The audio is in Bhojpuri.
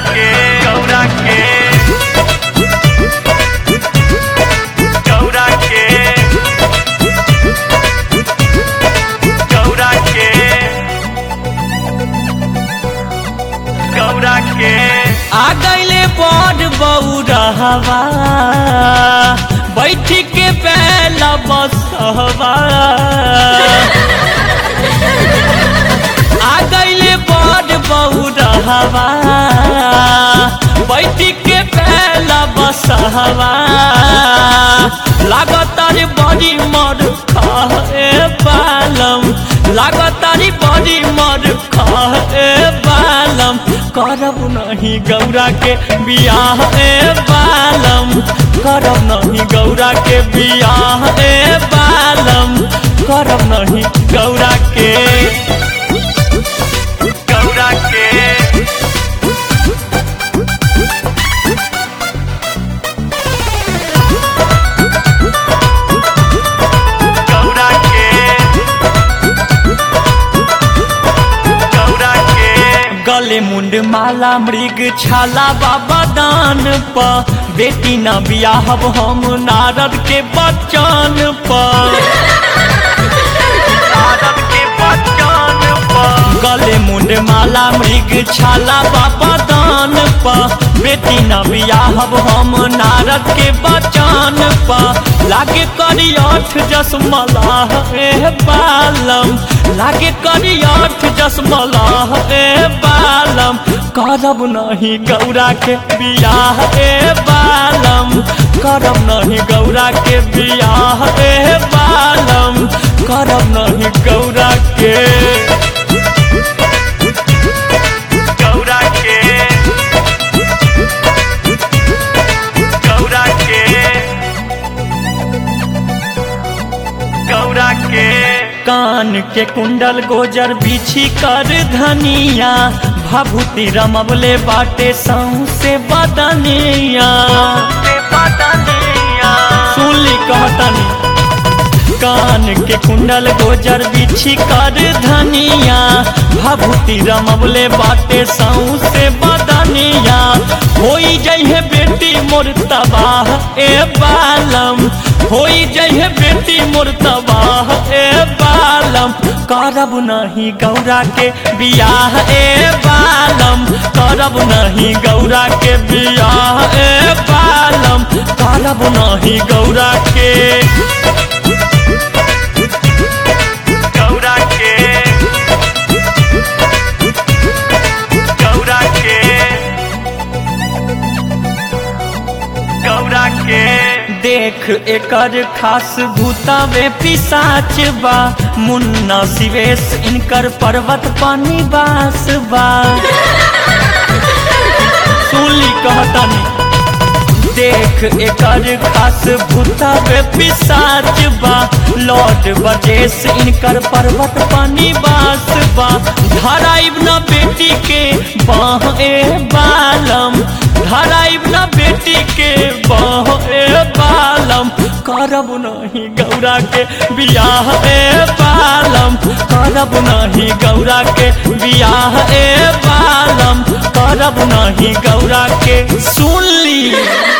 के गौरा के गौरा के गौरा के गौरा के आ गईले बड़ बौरहवा बैठ के पहला बसहवा आ गईले बड़ बौरहवा बैठ के पहला बसहवा लागतारी बड़ी मर खाए बालम लागतारी बड़ी मर खाए बालम करब नहीं गौरा के बियाह ए बालम करब नहीं गौरा के बियाह ए बालम करब नहीं गौरा के गौरा के गौरा के गौरा के गले मुंड माला मृग छाला बाबा दान प बेटी न बियाहब हम नारद के बचन प नारद के बचन पर गले मुंड माला मृग छाला बाबा दान प बेटी न बियाहब हम नारद के बचन प लागे करी 8 जस मलाह ए बालम लागे करी 8 जस मलाह ए बालम करब नहीं गौरा के बियाह ए बालम करब नहीं गौरा के बियाह ए बालम करब नहीं गौरा के गौरा के गौरा के गौरा के कान के कुंडल गोजर बिछी कर धनिया भभूति रमबले बाटे सौसे बदनिया सुनली कहतनी कान के कुंडल गोजर बिछी कर धनिया भभूति रमबले बाटे सौसे बदनिया होई जइहे बेटी मोर तबाह ए बालम होई जइहे बेटी मोर तबाह ए बालम करब नहीं गौरा के बियाह ए बालम करब नहीं गौरा के बियाह ए बालम करब नहीं गौरा के गौरा के गौरा के गौरा के देख एकर खास भूतावे पिसाच बा मुन्ना शिवेश इनकर पर्वत पानी बास बा सुनली कहतनी देख एकर खास भूतावे पिसाच बा लॉर्ड बजेस इनकर पर्वत पानी बास बा धराइब न बेटी के बाह ए बालम धराइब न बेटी के बाह ए बालम करब नहीं गौरा के बियाह ए बालम करब नहीं गौरा के बियाह ए बालम करब नहीं गौरा के सुन ली।